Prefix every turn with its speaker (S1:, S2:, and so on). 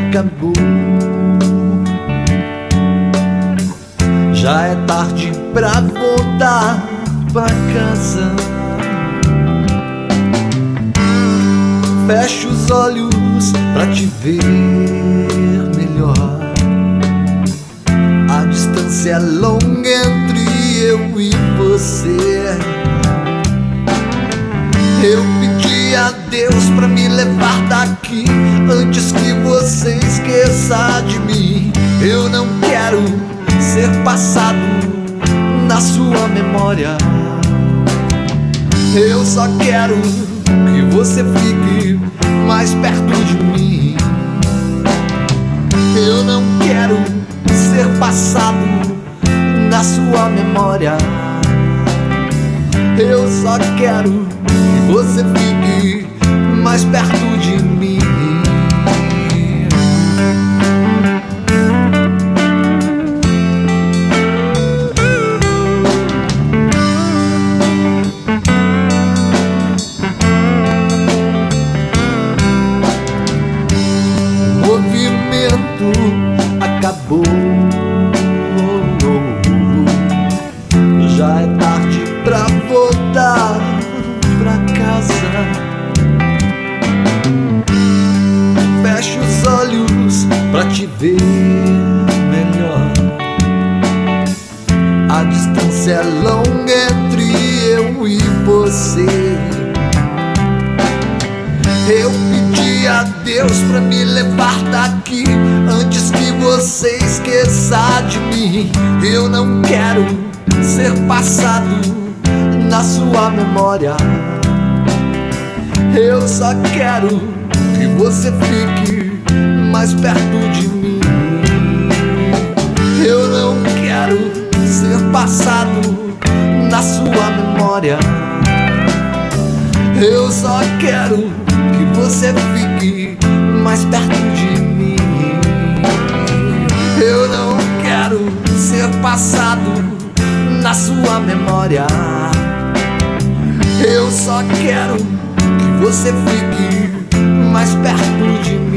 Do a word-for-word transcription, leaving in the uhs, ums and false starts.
S1: acabou. Já é tarde pra voltar pra casa. Fecho os olhos pra te ver melhor. A distância é longa entre eu e você. Eu pedi a Deus pra me levar daqui antes que você esqueça de mim. Eu não quero ser passado na sua memória. Eu só quero que você fique mais perto de mim. Eu não quero ser passado na sua memória. Eu só quero que você fique mais perto de mim. O movimento acabou. Já é tarde pra voltar pra casa. Fecho os olhos pra te ver melhor. A distância é longa entre eu e você. Eu pedi a Deus pra me levar daqui antes que você esqueça de mim. Eu não quero ser passado na sua memória. Eu só quero que você fique mais perto de mim. Eu não quero ser passado na sua memória. Eu só quero que você fique mais perto de mim. Eu não quero ser passado na sua memória. Eu só quero que você fique mais perto de mim.